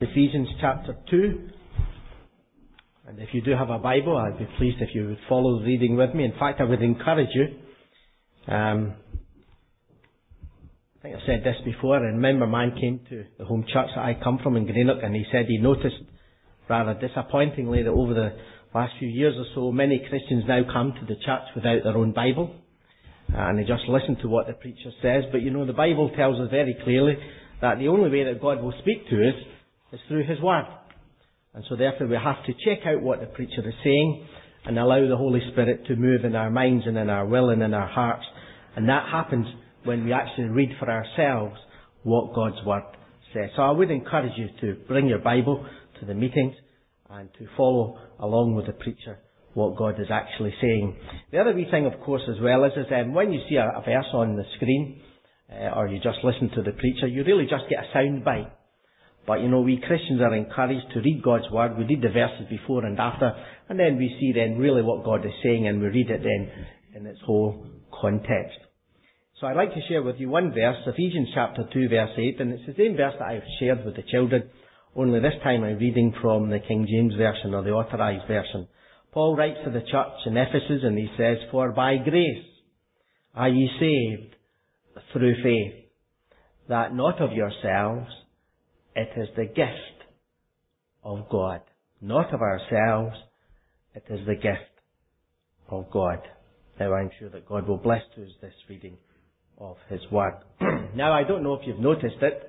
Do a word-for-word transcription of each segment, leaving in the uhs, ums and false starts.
Ephesians chapter two. And if you do have a Bible, I'd be pleased if you would follow the reading with me. In fact, I would encourage you. Um, I think I said this before. A member man came to the home church that I come from in Greenock, and he said he noticed, rather disappointingly, that over the last few years or so, many Christians now come to the church without their own Bible. Uh, and they just listen to what the preacher says. But you know, the Bible tells us very clearly that the only way that God will speak to us is through His Word. And so therefore we have to check out what the preacher is saying and allow the Holy Spirit to move in our minds and in our will and in our hearts. And that happens when we actually read for ourselves what God's Word says. So I would encourage you to bring your Bible to the meetings and to follow along with the preacher what God is actually saying. The other wee thing, of course, as well is, is um, when you see a, a verse on the screen, uh, or you just listen to the preacher, you really just get a sound bite. But you know, we Christians are encouraged to read God's Word. We read the verses before and after, and then we see then really what God is saying, and we read it then in its whole context. So I'd like to share with you one verse, Ephesians chapter two, verse eight, and it's the same verse that I've shared with the children, only this time I'm reading from the King James Version, or the Authorized Version. Paul writes to the church in Ephesus, and he says, "For by grace are ye saved through faith, that not of yourselves, it is the gift of God." Not of ourselves, it is the gift of God. Now I'm sure that God will bless to us this reading of His Word. Now I don't know if you've noticed it,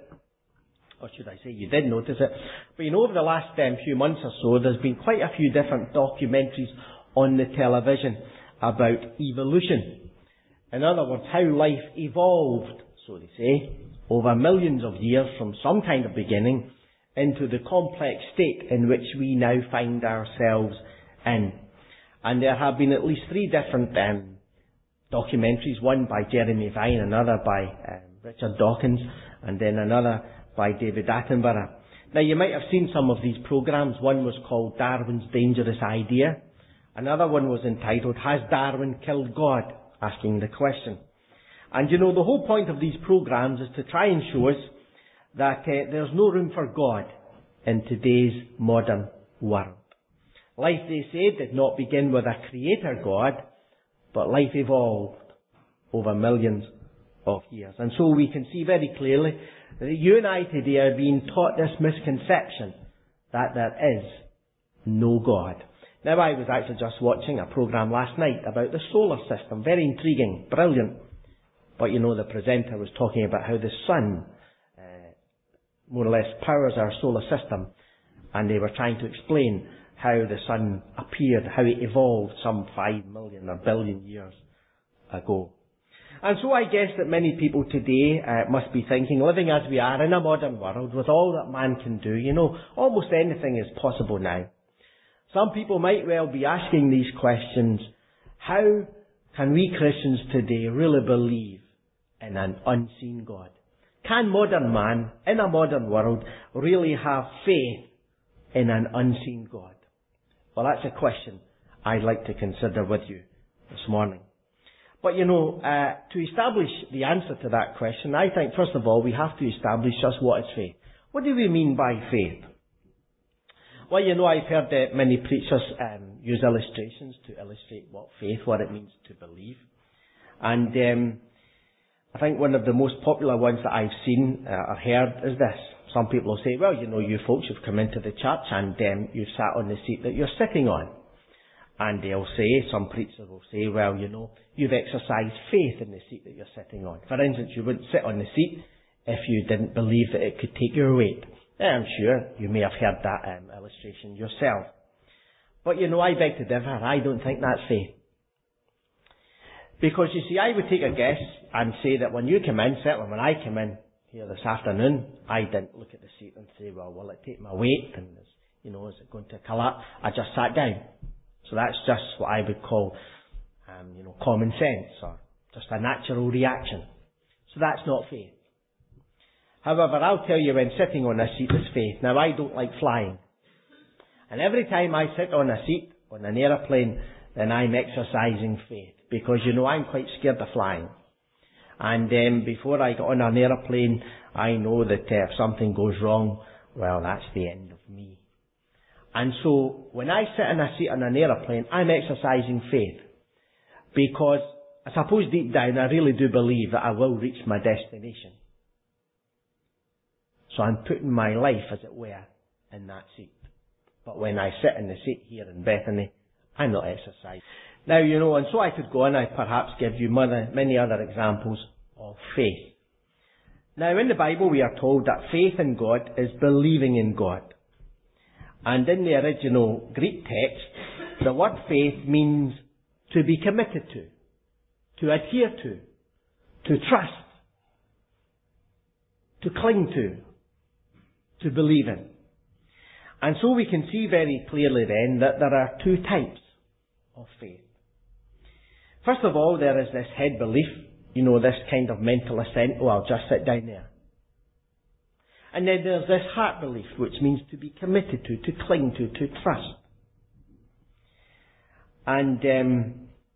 or should I say you did notice it, but you know, over the last um, few months or so, there's been quite a few different documentaries on the television about evolution. In other words, how life evolved, so they say, over millions of years from some kind of beginning into the complex state in which we now find ourselves in. And there have been at least three different um, documentaries, one by Jeremy Vine, another by um, Richard Dawkins, and then another by David Attenborough. Now you might have seen some of these programs. One was called Darwin's Dangerous Idea. Another one was entitled, "Has Darwin Killed God?" asking the question. And you know, the whole point of these programs is to try and show us that uh, there's no room for God in today's modern world. Life, they say, did not begin with a creator God, but life evolved over millions of years. And so we can see very clearly that you and I today are being taught this misconception that there is no God. Now I was actually just watching a program last night about the solar system. Very intriguing, brilliant. But you know, the presenter was talking about how the sun uh, more or less powers our solar system, and they were trying to explain how the sun appeared, how it evolved some five million or billion years ago. And so I guess that many people today uh, must be thinking, living as we are in a modern world with all that man can do, you know, almost anything is possible now. Some people might well be asking these questions: how can we Christians today really believe in an unseen God? Can modern man, in a modern world, really have faith in an unseen God? Well, that's a question I'd like to consider with you this morning. But you know, uh, to establish the answer to that question, I think first of all we have to establish just what is faith. What do we mean by faith? Well, you know, I've heard uh, many preachers um, use illustrations to illustrate what faith, what it means to believe. And um, I think one of the most popular ones that I've seen uh, or heard is this. Some people will say, well, you know, you folks have come into the church and um, you've sat on the seat that you're sitting on. And they'll say, some preachers will say, well, you know, you've exercised faith in the seat that you're sitting on. For instance, you wouldn't sit on the seat if you didn't believe that it could take your weight. I'm sure you may have heard that um, illustration yourself. But you know, I beg to differ. I don't think that's faith. Because you see, I would take a guess and say that when you come in, certainly when I came in here this afternoon, I didn't look at the seat and say, well, will it take my weight? And, is, you know, is it going to collapse? I just sat down. So that's just what I would call, um, you know, common sense, or just a natural reaction. So that's not faith. However, I'll tell you, when sitting on a seat is faith. Now, I don't like flying. And every time I sit on a seat on an aeroplane, then I'm exercising faith. Because, you know, I'm quite scared of flying. And um, before I get on an aeroplane, I know that uh, if something goes wrong well, that's the end of me. And so, when I sit in a seat on an aeroplane, I'm exercising faith. Because, I suppose deep down, I really do believe that I will reach my destination. So I'm putting my life, as it were, in that seat. But when I sit in the seat here in Bethany, I'm not exercising. Now, you know, and so I could go on, I perhaps give you many other examples of faith. Now, in the Bible, we are told that faith in God is believing in God. And in the original Greek text, the word faith means to be committed to, to adhere to, to trust, to cling to, to believe in. And so we can see very clearly then that there are two types of faith. First of all, there is this head belief, you know, this kind of mental assent, oh, I'll just sit down there. And then there's this heart belief, which means to be committed to, to cling to, to trust. And um,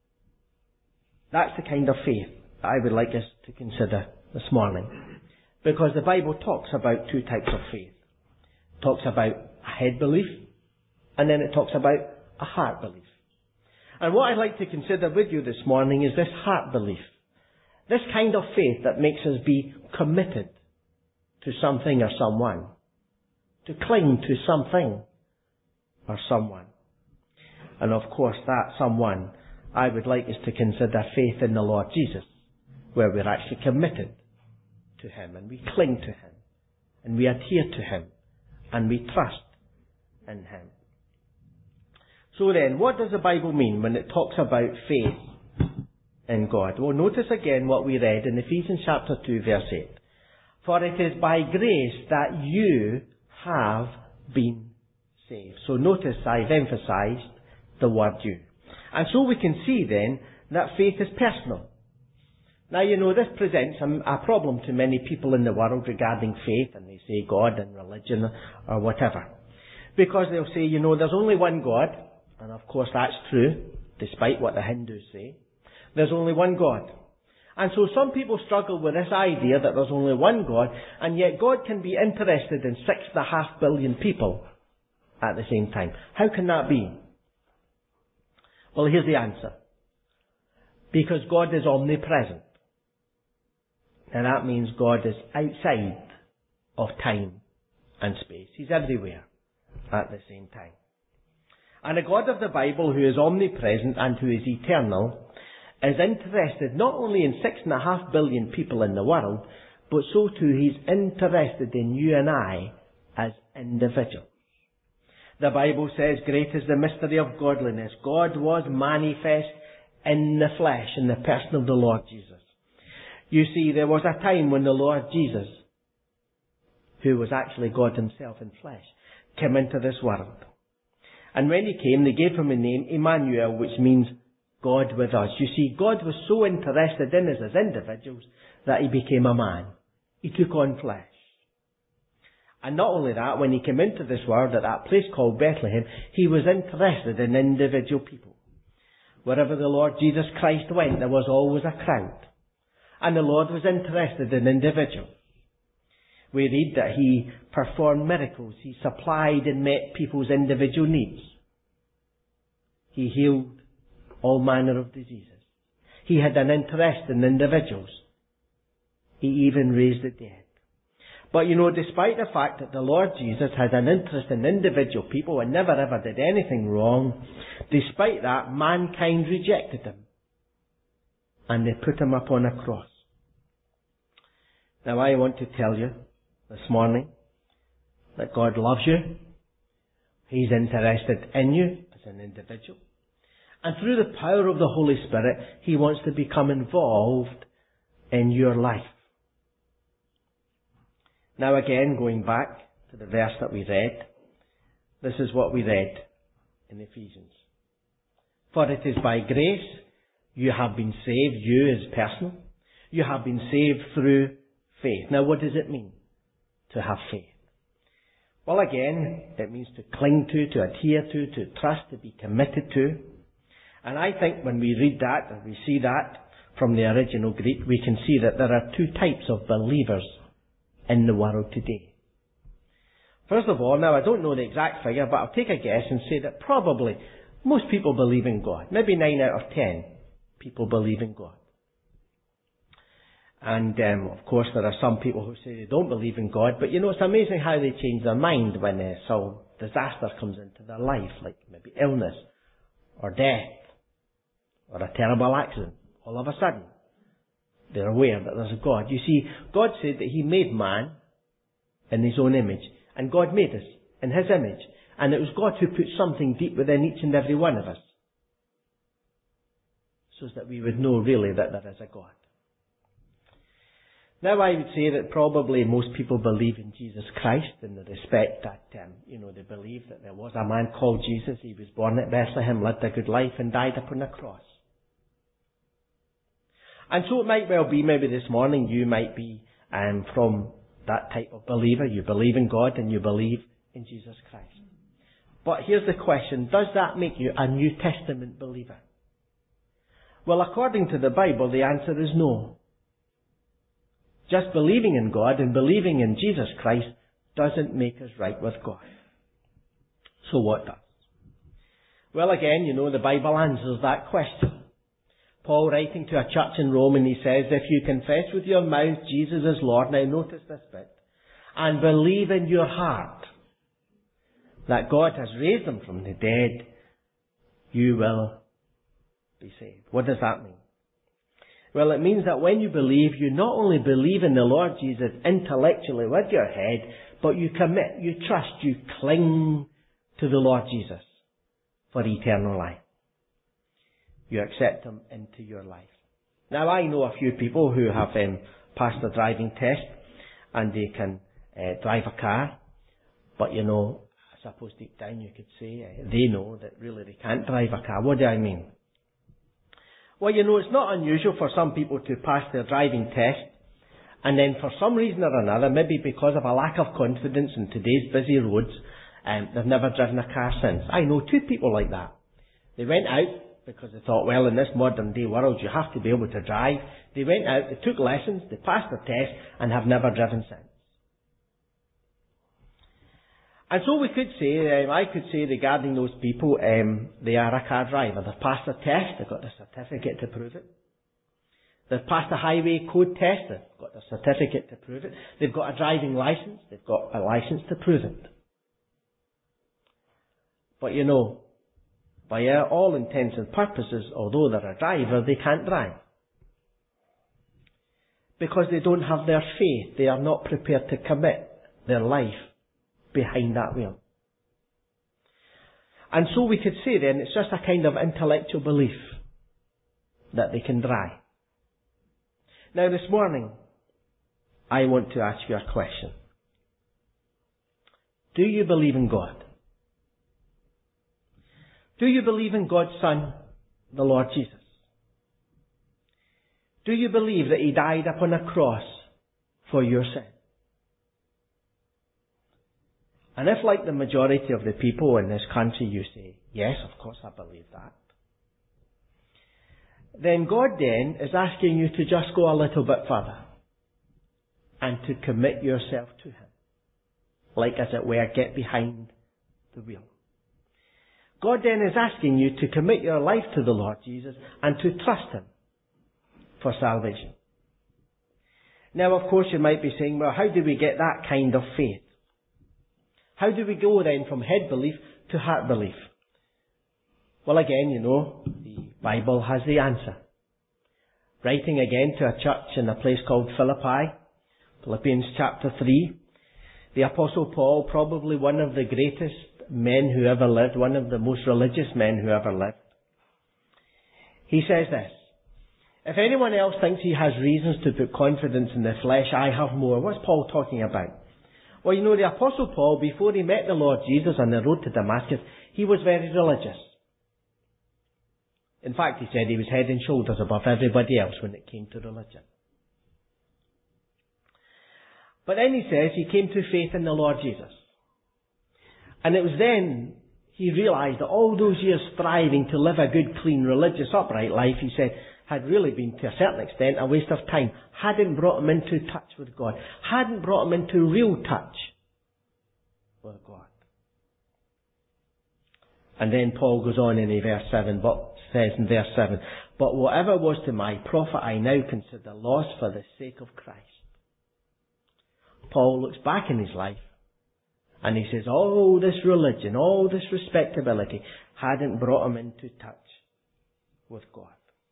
that's the kind of faith that I would like us to consider this morning. Because the Bible talks about two types of faith. It talks about a head belief, and then it talks about a heart belief. And what I'd like to consider with you this morning is this heart belief. This kind of faith that makes us be committed to something or someone. To cling to something or someone. And of course that someone, I would like us to consider faith in the Lord Jesus, where we're actually committed to Him and we cling to Him and we adhere to Him and we trust in Him. So then, what does the Bible mean when it talks about faith in God? Well, notice again what we read in Ephesians chapter two, verse eight. For it is by grace that you have been saved. So notice I've emphasized the word you. And so we can see then that faith is personal. Now, you know, this presents a, a problem to many people in the world regarding faith, and they say God and religion or whatever. Because they'll say, you know, there's only one God, and of course that's true, despite what the Hindus say. There's only one God. And so some people struggle with this idea that there's only one God, and yet God can be interested in six and a half billion people at the same time. How can that be? Well, here's the answer. Because God is omnipresent. And that means God is outside of time and space. He's everywhere at the same time. And the God of the Bible, who is omnipresent and who is eternal, is interested not only in six and a half billion people in the world, but so too He's interested in you and I as individuals. The Bible says, great is the mystery of godliness. God was manifest in the flesh, in the person of the Lord Jesus. You see, there was a time when the Lord Jesus, who was actually God Himself in flesh, came into this world. And when He came, they gave Him a name, Emmanuel, which means God with us. You see, God was so interested in us as individuals that He became a man. He took on flesh. And not only that, when He came into this world at that place called Bethlehem, He was interested in individual people. Wherever the Lord Jesus Christ went, there was always a crowd. And the Lord was interested in individuals. We read that He performed miracles. He supplied and met people's individual needs. He healed all manner of diseases. He had an interest in individuals. He even raised the dead. But you know, despite the fact that the Lord Jesus had an interest in individual people and never ever did anything wrong, despite that, mankind rejected Him. And they put Him up on a cross. Now I want to tell you this morning that God loves you. He's interested in you as an individual. And through the power of the Holy Spirit, He wants to become involved in your life. Now again, going back to the verse that we read, this is what we read in Ephesians. For it is by grace you have been saved, you as personal. You have been saved through faith. Now what does it mean to have faith? Well again, it means to cling to, to adhere to, to trust, to be committed to. And I think when we read that, and we see that from the original Greek, we can see that there are two types of believers in the world today. First of all, now I don't know the exact figure, but I'll take a guess and say that probably most people believe in God. Maybe nine out of ten people believe in God. And um, of course there are some people who say they don't believe in God, but you know, it's amazing how they change their mind when uh, some disaster comes into their life, like maybe illness or death or a terrible accident. All of a sudden, they're aware that there's a God. You see, God said that He made man in His own image, and God made us in His image, and it was God who put something deep within each and every one of us, so that we would know really that there is a God. Now I would say that probably most people believe in Jesus Christ in the respect that, um, you know, they believe that there was a man called Jesus. He was born at Bethlehem, lived a good life and died upon a cross. And so it might well be, maybe this morning you might be um, from that type of believer. You believe in God and you believe in Jesus Christ. But here's the question, does that make you a New Testament believer? Well, according to the Bible, the answer is no. Just believing in God and believing in Jesus Christ doesn't make us right with God. So what does? Well, again, you know, the Bible answers that question. Paul, writing to a church in Rome, and he says, if you confess with your mouth Jesus is Lord, now notice this bit, and believe in your heart that God has raised Him from the dead, you will be saved. What does that mean? Well, it means that when you believe, you not only believe in the Lord Jesus intellectually with your head, but you commit, you trust, you cling to the Lord Jesus for eternal life. You accept Him into your life. Now, I know a few people who have um, passed the driving test and they can uh, drive a car, but you know, I suppose deep down you could say uh, they know that really they can't drive a car. What do I mean? Well, you know, it's not unusual for some people to pass their driving test and then for some reason or another, maybe because of a lack of confidence in today's busy roads, um, they've never driven a car since. I know two people like that. They went out because they thought, well, in this modern day world you have to be able to drive. They went out, they took lessons, they passed their test and have never driven since. And so we could say, um, I could say regarding those people, um, they are a car driver. They've passed the test, they've got the certificate to prove it. They've passed the highway code test, they've got the certificate to prove it. They've got a driving license, they've got a license to prove it. But you know, by all intents and purposes, although they're a driver, they can't drive. Because they don't have their faith, they are not prepared to commit their life behind that wheel. And so we could say then, it's just a kind of intellectual belief that they can drive. Now this morning, I want to ask you a question. Do you believe in God? Do you believe in God's Son, the Lord Jesus? Do you believe that He died upon a cross for your sin? And if, like the majority of the people in this country, you say, yes, of course I believe that, then God then is asking you to just go a little bit further and to commit yourself to Him. Like, as it were, get behind the wheel. God then is asking you to commit your life to the Lord Jesus and to trust Him for salvation. Now, of course, you might be saying, well, how do we get that kind of faith? How do we go then from head belief to heart belief? Well, again, you know, the Bible has the answer. Writing again to a church in a place called Philippi, Philippians chapter three, the Apostle Paul, probably one of the greatest men who ever lived, one of the most religious men who ever lived, he says this, if anyone else thinks he has reasons to put confidence in the flesh, I have more. What's Paul talking about? Well, you know, the Apostle Paul, before he met the Lord Jesus on the road to Damascus, he was very religious. In fact, he said he was head and shoulders above everybody else when it came to religion. But then he says he came to faith in the Lord Jesus. And it was then he realised that all those years striving to live a good, clean, religious, upright life, he said, had really been, to a certain extent, a waste of time. Hadn't brought him into touch with God. Hadn't brought him into real touch with And then Paul goes on in verse seven, but says in verse seven, but whatever was to my profit I now consider loss for the sake of Christ. Paul looks back in his life and he says all this religion, all this respectability hadn't brought him into touch with God.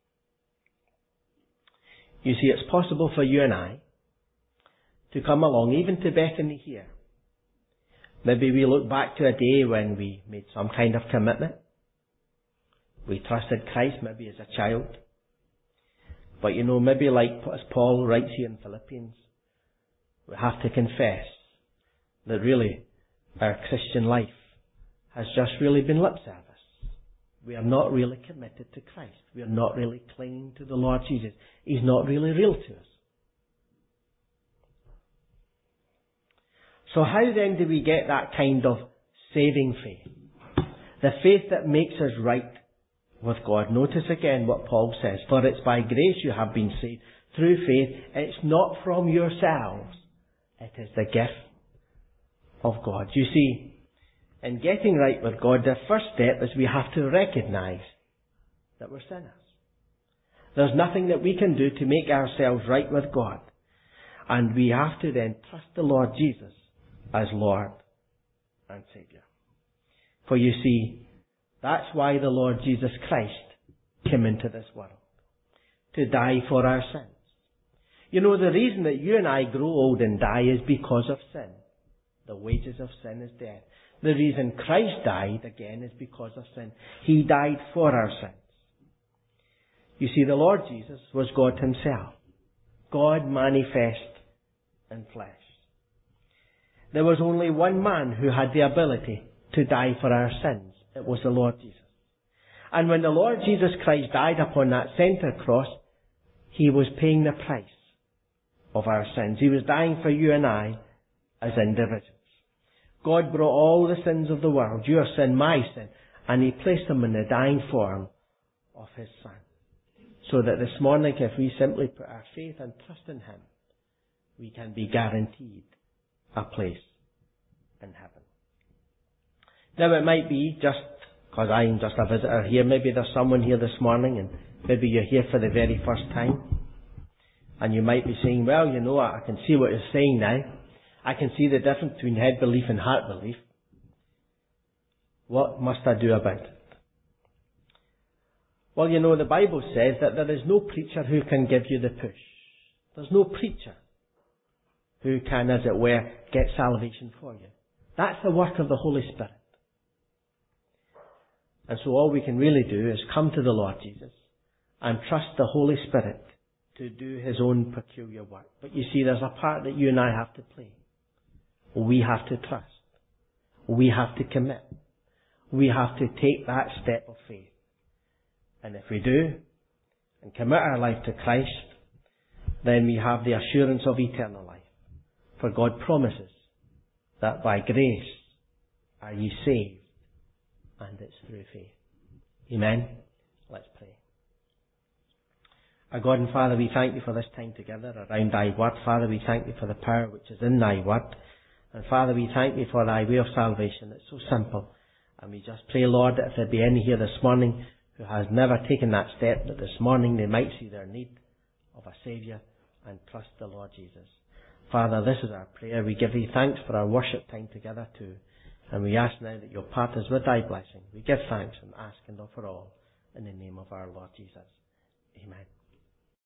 You see, it's possible for you and I to come along, even to Bethany here. Maybe we look back to a day when we made some kind of commitment. We trusted Christ maybe as a child. But you know, maybe like as Paul writes here in Philippians, we have to confess that really our Christian life has just really been lip service. We are not really committed to Christ. We are not really clinging to the Lord Jesus. He's not really real to us. So how then do we get that kind of saving faith? The faith that makes us right with God. Notice again what Paul says. For it's by grace you have been saved through faith. It's not from yourselves. It is the gift of God. You see, in getting right with God, the first step is we have to recognize that we're sinners. There's nothing that we can do to make ourselves right with God. And we have to then trust the Lord Jesus as Lord and Saviour. For you see, that's why the Lord Jesus Christ came into this world. To die for our sins. You know, the reason that you and I grow old and die is because of sin. The wages of sin is death. The reason Christ died, again, is because of sin. He died for our sins. You see, the Lord Jesus was God Himself. God manifest in flesh. There was only one man who had the ability to die for our sins. It was the Lord Jesus. And when the Lord Jesus Christ died upon that center cross, He was paying the price of our sins. He was dying for you and I as individuals. God brought all the sins of the world, your sin, my sin, and He placed them in the dying form of His Son. So that this morning, if we simply put our faith and trust in Him, we can be guaranteed a place in heaven. Now it might be, just because I'm just a visitor here, maybe there's someone here this morning and maybe you're here for the very first time. And you might be saying, well, you know, I can see what you're saying now. I can see the difference between head belief and heart belief. What must I do about it? Well, you know, the Bible says that there is no preacher who can give you the push. There's no preacher who can, as it were, get salvation for you. That's the work of the Holy Spirit. And so all we can really do is come to the Lord Jesus and trust the Holy Spirit to do His own peculiar work. But you see, there's a part that you and I have to play. We have to trust. We have to commit. We have to take that step of faith. And if we do, and commit our life to Christ, then we have the assurance of eternal life. For God promises that by grace are ye saved, and it's through faith. Amen? Let's pray. Our God and Father, we thank You for this time together around Thy Word. Father, we thank You for the power which is in Thy Word. And Father, we thank You for Thy way of salvation. It's so simple. And we just pray, Lord, that if there be any here this morning who has never taken that step, that this morning they might see their need of a Saviour and trust the Lord Jesus. Father, this is our prayer. We give Thee thanks for our worship time together too. And we ask now that You'll part us with Thy blessing. We give thanks and ask and offer all in the name of our Lord Jesus. Amen.